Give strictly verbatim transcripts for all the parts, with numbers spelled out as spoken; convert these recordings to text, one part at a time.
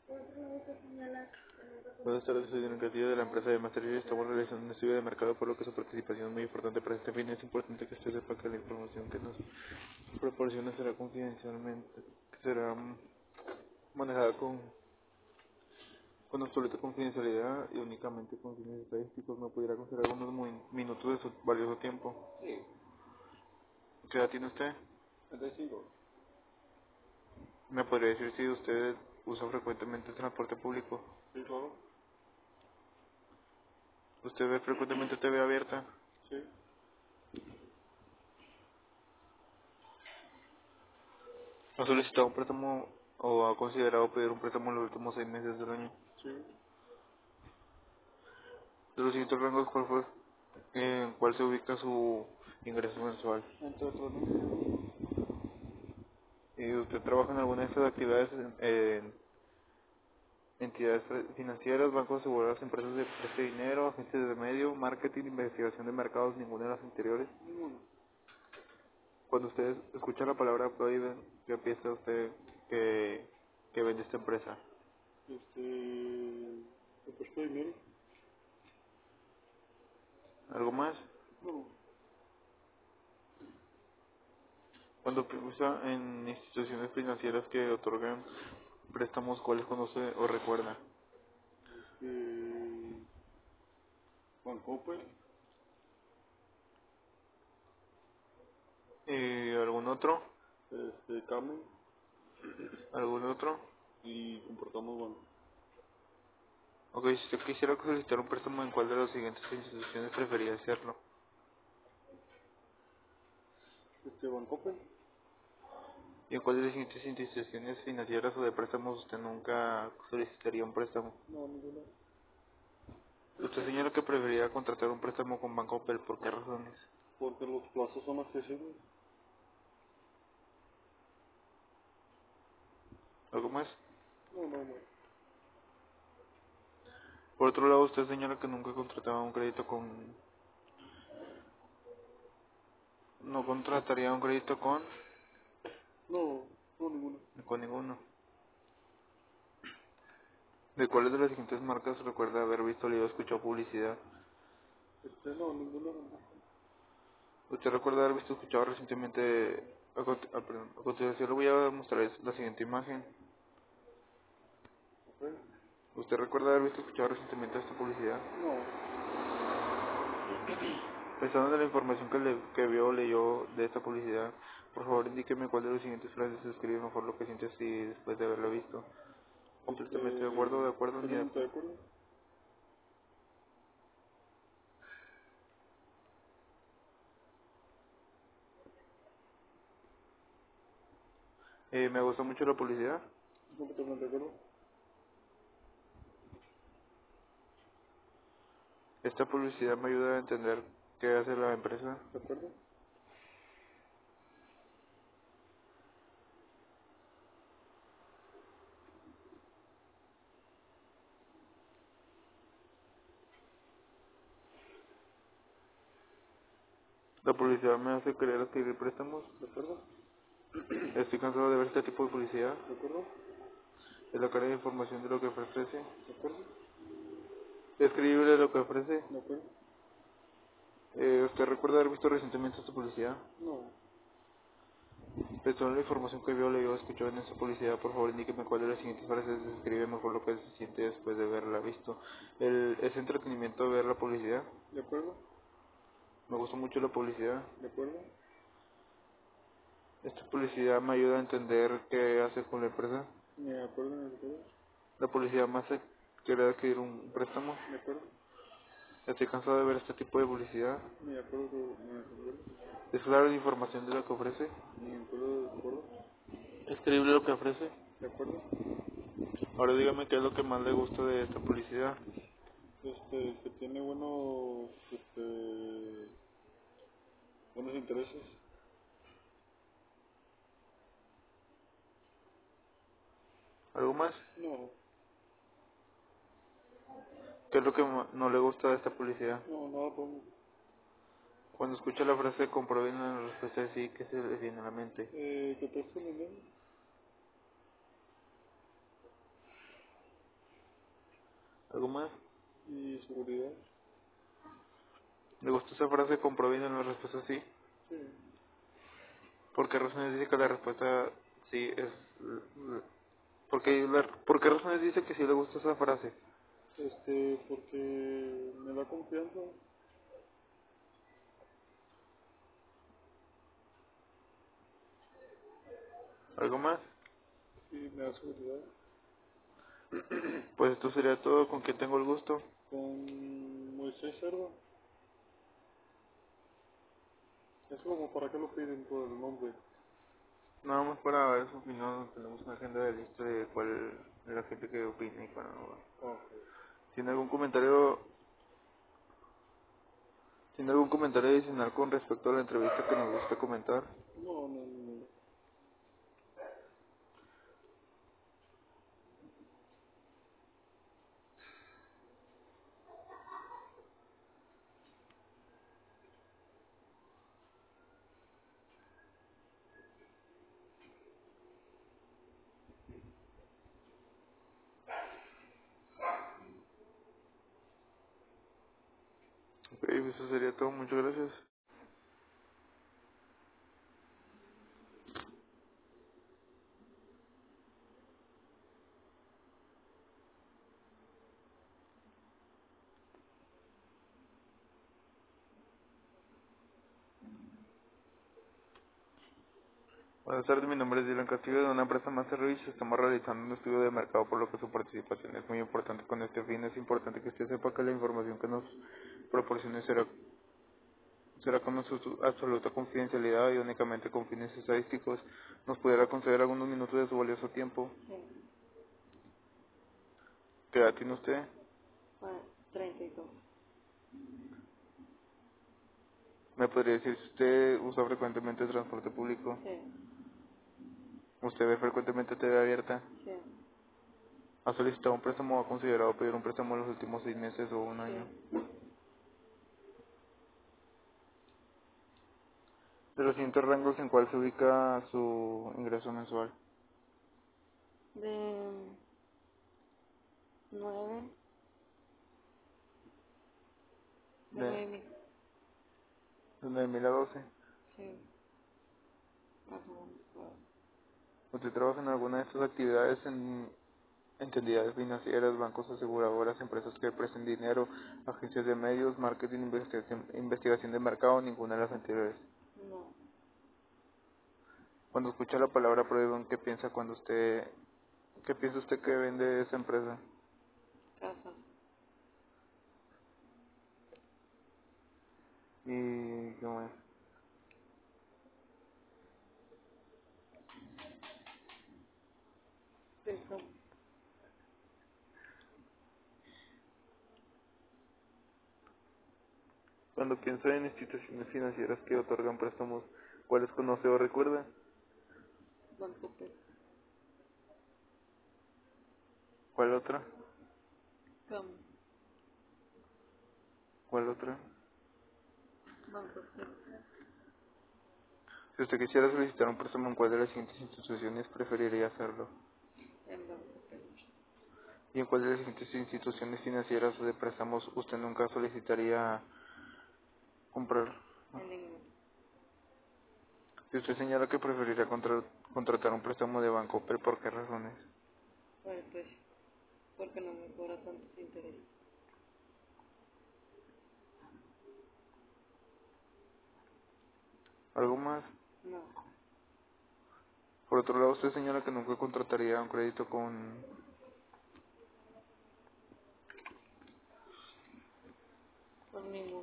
Buenas tardes, soy Don Castillo de la empresa de Master y estamos realizando un estudio de mercado por lo que su participación es muy importante para este fin. Es importante que usted sepa que la información que nos proporciona será confidencialmente, que será mm, manejada con, con absoluta confidencialidad y únicamente con fines estadísticos. ¿Me pudiera considerar unos muy- minutos de su valioso tiempo? Sí, ¿Qué edad tiene usted? treinta y cinco. ¿Me podría decir si usted usa frecuentemente el transporte público? Sí, claro. ¿Usted ve frecuentemente T V abierta? Sí. ¿Ha solicitado un préstamo o ha considerado pedir un préstamo en los últimos seis meses del año? Sí. De los siguientes rangos, ¿cuál fue, en cuál se ubica su ingreso mensual? Entre otros mil. ¿Y usted trabaja en alguna de estas actividades en, en entidades financieras, bancos asegurados, empresas de preste de dinero, agencias de medio, marketing, investigación de mercados, ninguna de las anteriores? Ninguno. Cuando usted escucha la palabra Proiden, ¿qué piensa usted que, que vende esta empresa? Este... ¿Me prestó dinero? ¿Algo más? No. Cuando piensa en instituciones financieras que otorgan préstamos, ¿cuáles conoce o recuerda? Este... Bancoppel. ¿Y algún otro? Este... Carmen. ¿Algún otro? Y comportamos banco. Ok, si usted quisiera solicitar un préstamo, ¿en cuál de las siguientes instituciones preferiría hacerlo? Este... Bancoppel. ¿Y en cuál de las siguientes instituciones financieras o de préstamos usted nunca solicitaría un préstamo? No, ninguno. Usted señala que preferiría contratar un préstamo con Banco Opel, ¿por qué razones? Porque los plazos son accesibles. ¿Algo más? No, no, no. Por otro lado, usted señala que nunca contrataba un crédito con... No contrataría un crédito con... No, no, ninguno. con ninguno. ¿De cuáles de las siguientes marcas recuerda haber visto, leído o escuchado publicidad? Este... No, ninguno. ¿Usted recuerda haber visto o escuchado recientemente... A, cont- ah, perdón, a continuación le voy a mostrar la siguiente imagen. Ok. ¿Usted recuerda haber visto o escuchado recientemente esta publicidad? No. Pensando en la información que, le, que vio o leyó de esta publicidad, por favor indíqueme cuál de los siguientes frases describe mejor lo que siente así después de haberla visto. Completamente de acuerdo, de Este... acuerdo, ni de Totalmente de acuerdo. acuerdo. Eh, me gusta mucho la publicidad. Completamente de acuerdo. Esta publicidad me ayuda a entender qué hace la empresa. ¿De acuerdo? La publicidad me hace querer adquirir préstamos. ¿De acuerdo? Estoy cansado de ver este tipo de publicidad. ¿De acuerdo? Es la cara de información de lo que ofrece. ¿De acuerdo? Es creíble lo que ofrece. ¿De acuerdo? Eh, ¿Usted recuerda haber visto recientemente esta publicidad? No. Pensando en la información que vio, leyó o escuchó en esta publicidad, por favor indíqueme cuál de las siguientes frases describe mejor lo que se siente después de haberla visto. El, ¿Es entretenimiento ver la publicidad? ¿De acuerdo? Me gusta mucho la publicidad. ¿De acuerdo? Esta publicidad me ayuda a entender qué hace con la empresa. ¿De acuerdo? ¿De acuerdo? La publicidad me hace querer adquirir un préstamo. ¿De acuerdo? Estoy cansado de ver este tipo de publicidad. ¿De acuerdo? ¿De acuerdo? Es clara la información de lo que ofrece. ¿De acuerdo? ¿De acuerdo? Es creíble lo que ofrece. ¿De acuerdo? Ahora dígame qué es lo que más le gusta de esta publicidad. Este, que tiene buenos, este, buenos intereses. ¿Algo más? No, ¿Qué es lo que ma- no le gusta de esta publicidad? no, nada pongo. Cuando escucha la frase comprueben la respuesta de sí, ¿qué se le viene a la mente? Eh, que presto dinero. ¿Algo más? y seguridad. ¿Le gustó esa frase? ¿Comprobó bien en la respuesta sí? Sí. ¿Por qué razones dice que la respuesta sí es... ¿Por qué, la- ¿Por qué razones dice que sí le gusta esa frase? Este, porque me da confianza ¿Algo más? y me da seguridad. Pues esto sería todo. ¿Con quién tengo el gusto? Con Moisés Cerda. Es como para qué lo piden por el nombre. Nada más para ver su opinión. Tenemos una agenda de lista de cuál es la gente que opina y cuál no va. Ah, ok. ¿Tiene algún comentario, ¿Tiene algún comentario adicional con respecto a la entrevista que nos gusta comentar? No, no, no. no. Ok, eso sería todo. Muchas gracias. Buenas tardes, mi nombre es Dylan Castillo de una empresa Master Reach. Estamos realizando un estudio de mercado por lo que su participación es muy importante con este fin. Es importante que usted sepa que la información que nos proporcione será, será con su absoluta confidencialidad y únicamente con fines estadísticos. ¿Nos pudiera conceder algunos minutos de su valioso tiempo? Sí, ¿Qué edad tiene usted? bueno, treinta y dos. ¿Me podría decir si usted usa frecuentemente el transporte público? Sí, ¿Usted ve frecuentemente T V abierta? sí, ¿Ha solicitado un préstamo o ha considerado pedir un préstamo en los últimos seis meses o un año? sí. De los siguientes rangos, ¿en cuál se ubica su ingreso mensual? De nueve, de De, nueve mil. de nueve mil a doce. Sí, más o menos. Bueno, ¿Usted trabaja en alguna de estas actividades en entidades financieras, bancos, aseguradoras, empresas que presten dinero, agencias de medios, marketing, investigación, investigación de mercado, ninguna de las anteriores? no, Cuando escucha la palabra Provident, ¿qué piensa cuando usted, qué piensa usted que vende esa empresa? casa. Y qué más. Eso. Cuando piensa en instituciones financieras que otorgan préstamos, ¿cuáles conoce o recuerda? Banco P. ¿Cuál otra? Cam. ¿Cuál otra? Banco P. Si usted quisiera solicitar un préstamo, ¿en cuál de las siguientes instituciones preferiría hacerlo? En Banco P. ¿Y en cuál de las siguientes instituciones financieras o de préstamos usted nunca solicitaría comprar? En ningún. Si usted señala que preferiría contra- contratar un préstamo de banco, ¿pero por qué razones? Por el precio. Porque no me cobra tantos intereses. ¿Algo más? No, Por otro lado, usted señala que nunca contrataría un crédito con... por ningún.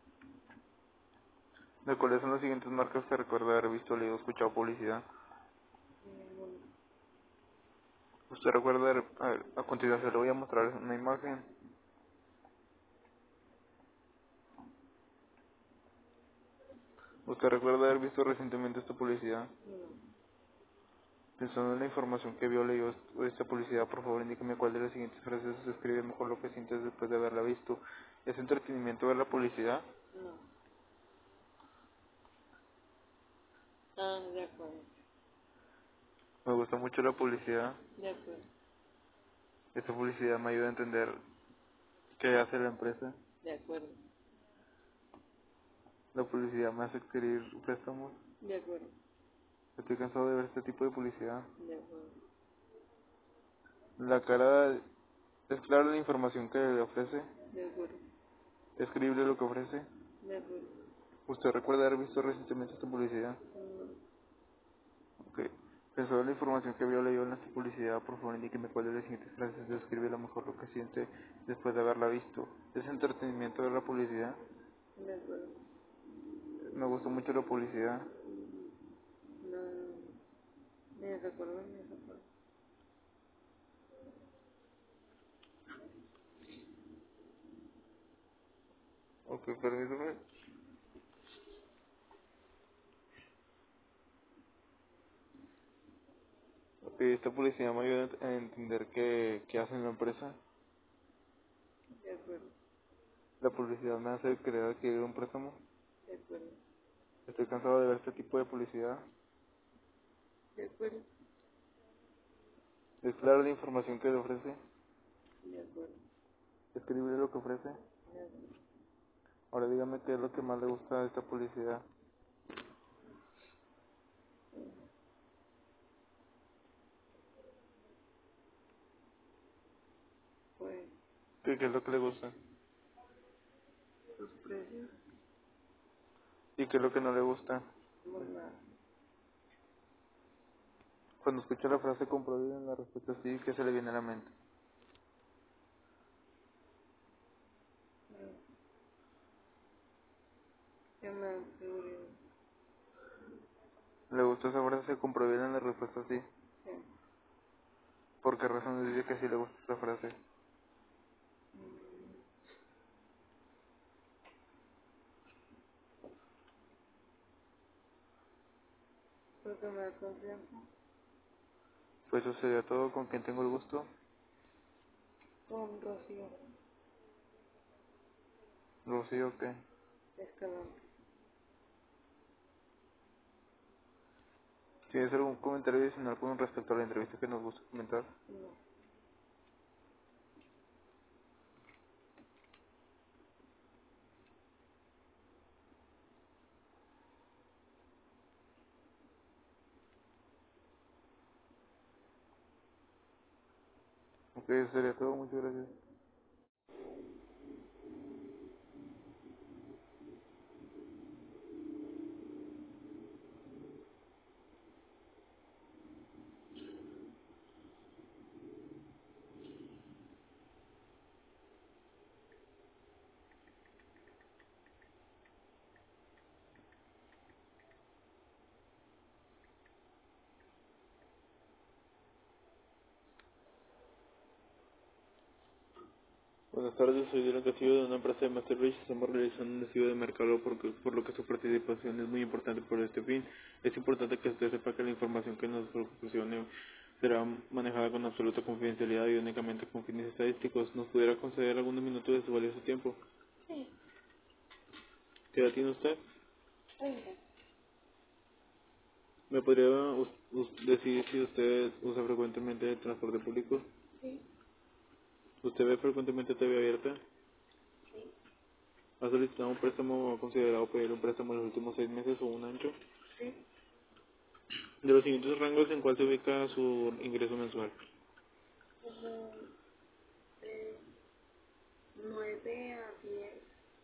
¿De cuáles son las siguientes marcas que recuerda haber visto, leído, escuchado publicidad? Ninguno. ¿Usted recuerda haber... A, ver, a continuación le voy a mostrar una imagen. ¿Usted recuerda haber visto recientemente esta publicidad? No. Pensando en la información que vio, leyó esta publicidad, por favor indíqueme cuál de las siguientes frases describe mejor lo que sientes después de haberla visto. ¿Es entretenimiento ver la publicidad? No. Ah, de acuerdo. Me gusta mucho la publicidad. De acuerdo. Esta publicidad me ayuda a entender ¿Qué hace la empresa? De acuerdo. La publicidad me hace adquirir préstamos. De acuerdo. Estoy cansado de ver este tipo de publicidad. De acuerdo. La cara es clara la información que le ofrece. De acuerdo. Es creíble lo que ofrece. De acuerdo. ¿Usted recuerda haber visto recientemente esta publicidad? No. Ok. Pensado en la información que había leído en esta publicidad, por favor indíqueme cuál de las siguientes frases describe lo mejor lo que siente después de haberla visto. ¿Es entretenimiento de la publicidad? De acuerdo. Me gustó mucho la publicidad. No. Ni de acuerdo ni de acuerdo. Ok, permítame. Ok, esta publicidad me ayuda a entender qué, qué hace la empresa. De acuerdo. La publicidad me hace querer adquirir un préstamo. De acuerdo. Estoy cansado de ver este tipo de publicidad. De acuerdo. Es clara la información que le ofrece. De acuerdo. Es creíble lo que ofrece. De acuerdo. Ahora dígame qué es lo que más le gusta de esta publicidad. Pues, ¿Qué, qué es lo que le gusta? los precios, ¿Y qué es lo que no le gusta? pues nada. Cuando escucha la frase compro bien, la respuesta sí, ¿qué se le viene a la mente? Que me dan seguridad. ¿Le gusta esa frase compro bien, la respuesta sí? Sí. ¿Por qué razón dice que sí le gusta esa frase? Porque me da confianza. Pues eso sería todo. ¿Con quien tengo el gusto? Con Rocío Rocío, ¿qué? Escalante. ¿Tienes algún comentario adicional con respecto a la entrevista que nos gusta comentar? No. Ok, eso sería todo. Muchas gracias. Buenas tardes, soy Dylan Castillo de una empresa de Master Reach. Estamos realizando un estudio de mercado porque, por lo que su participación es muy importante por este fin. Es importante que usted sepa que la información que nos proporcione será manejada con absoluta confidencialidad y únicamente con fines estadísticos. ¿Nos pudiera conceder algunos minutos de su valioso tiempo? Sí. ¿Qué edad tiene usted? Treinta. ¿Me podría us- us- decir si usted usa frecuentemente el transporte público? Sí. ¿Usted ve frecuentemente T V abierta? Sí. ¿Ha solicitado un préstamo o ha considerado pedir un préstamo en los últimos seis meses o un año? Sí. De los siguientes rangos, ¿en cuál se ubica su ingreso mensual? Como de nueve a diez.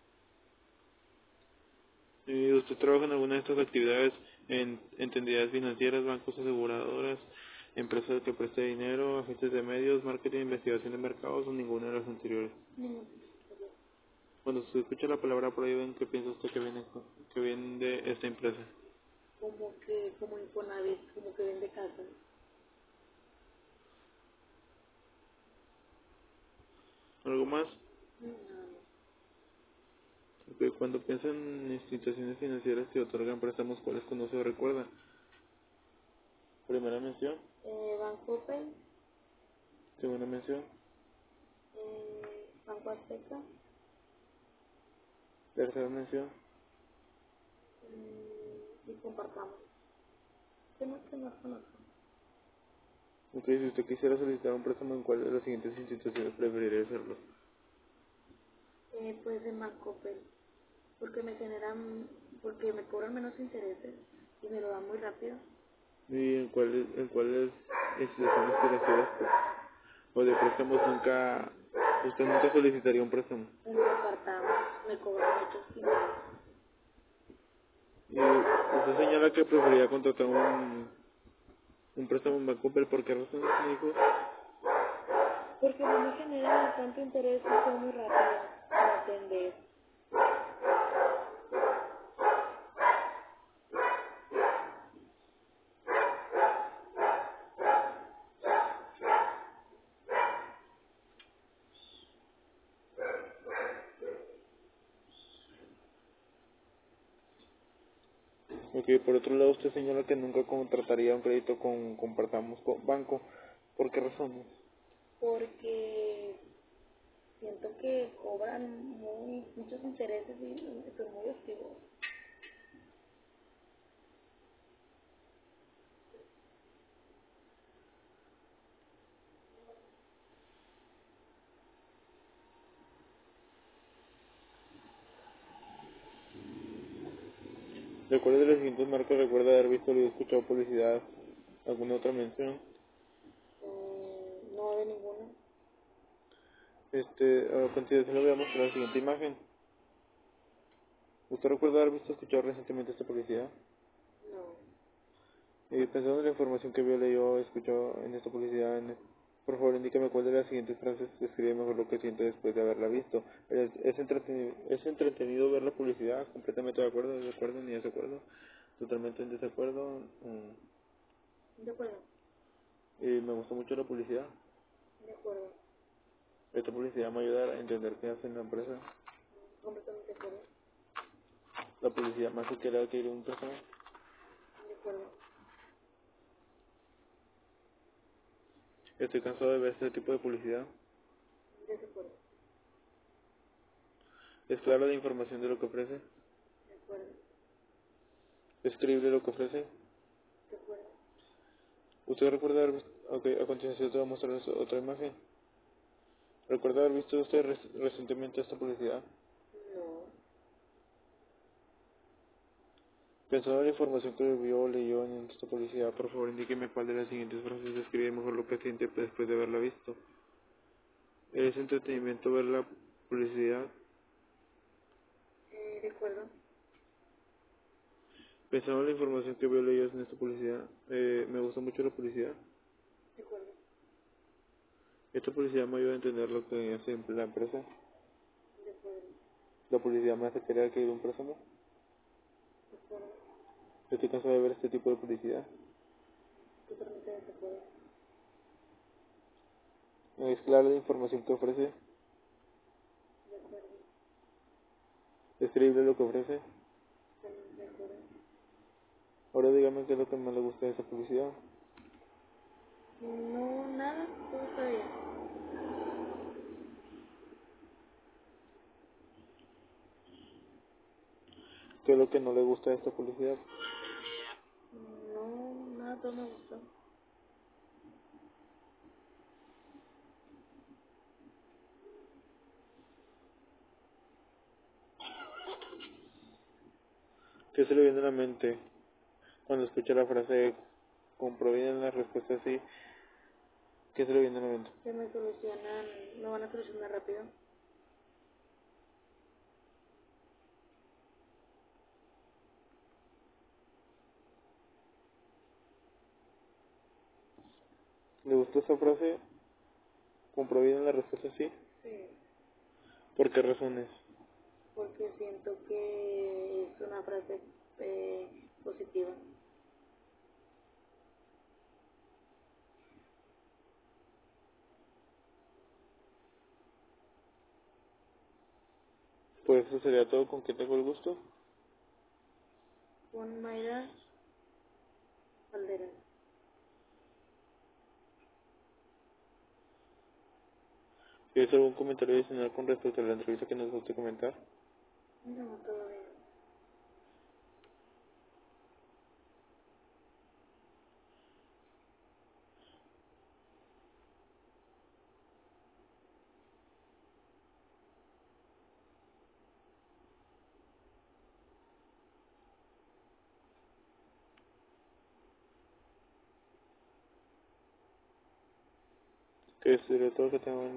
¿Y usted trabaja en alguna de estas actividades en entidades financieras, bancos, aseguradoras, empresas que preste dinero, agentes de medios, marketing, investigación de mercados o ninguna de las anteriores? Ninguno. Cuando se escucha la palabra Proven, ¿qué piensa usted que viene, que viene de esta empresa? Como que, como Infonavit, como que vende casas. ¿Algo más? No, nada más. Porque cuando piensa en instituciones financieras que otorgan préstamos, ¿cuáles conoce o recuerda? Primera mención, Eh, Banco Pay, segunda mención, eh, Banco Azteca, tercera mención. mm, y compartamos. ¿Qué más que más conozco? Ok, si usted quisiera solicitar un préstamo, ¿en cuál de las siguientes instituciones preferiría hacerlo? Eh, pues en Bancoppel, porque me generan, porque me cobran menos intereses y me lo dan muy rápido. ¿Y en cuáles, en cuáles instituciones financieras o de préstamos nunca, usted nunca solicitaría un préstamo? En departamentos me cobran muchos intereses. Y usted señala que preferiría contratar un, un préstamo en Bancoppel, ¿por qué razón me dijo? Porque no me generan tanto interés y son muy rápido para atender. Ok, por otro lado usted señala que nunca contrataría un crédito con, con préstamos con banco, ¿por qué razones? Porque siento que cobran muy, muchos intereses y son muy activos. ¿De cuáles de las siguientes marcas recuerda haber visto o escuchado publicidad? ¿Alguna otra mención? Mm, no de ninguna. Este, a continuación le voy a mostrar la siguiente imagen. ¿Usted recuerda haber visto o escuchado recientemente esta publicidad? No. Eh, pensando en la información que vio, leyó o escuchó en esta publicidad, en- por favor indíqueme cuál de las siguientes frases describe mejor lo que siente después de haberla visto. ¿Es, es, entretenido, ¿Es entretenido ver la publicidad? ¿Completamente de acuerdo, de acuerdo, ni desacuerdo? ¿Totalmente en desacuerdo? Mm, De acuerdo. eh, me gustó mucho la publicidad. De acuerdo. Esta publicidad me ayuda a entender qué hace la empresa. Completamente de acuerdo. La publicidad más que quiere adquirir un préstamo. De acuerdo. Estoy cansado de ver este tipo de publicidad. Desacuerdo. Es clara la información de lo que ofrece. De acuerdo. Es creíble lo que ofrece. De acuerdo. ¿Usted recuerda haber visto? Ok, a continuación te voy a mostrar otra imagen. ¿Recuerda haber visto usted rec- recientemente esta publicidad? No. Pensando en la información que vio o leyó en esta publicidad, por favor indíqueme cuál de las siguientes frases describe mejor lo que siente después de haberla visto. ¿Es entretenimiento ver la publicidad? Eh, de acuerdo. Pensando en la información que vio o leyó en esta publicidad, eh, me gusta mucho la publicidad. De acuerdo. Esta publicidad me ayuda a entender lo que hace la empresa. De acuerdo. La publicidad me hace querer adquirir un préstamo. De acuerdo. Estoy cansado de ver este tipo de publicidad. Totalmente de acuerdo. Es clara la información que ofrece. De acuerdo. Es creíble lo que ofrece. También de acuerdo. Ahora dígame qué es lo que más le gusta de esa publicidad. No, nada, todo está bien. ¿Qué es lo que no le gusta de esta publicidad? No, nada, todo me gustó. ¿Qué se le viene a la mente cuando escucha la frase compro bien la respuesta así? ¿Qué se le viene a la mente? Que me solucionan, me van a solucionar rápido. ¿Le gustó esa frase? ¿Compro bien la respuesta así? Sí. ¿Por qué razones? Porque siento que es una frase eh, positiva. Pues eso sería todo. ¿Con qué tengo el gusto? Con Mayra Calderas. ¿Tienes algún comentario adicional con respecto a la entrevista que nos guste comentar? No, todo bien. Que sería todo, que tengan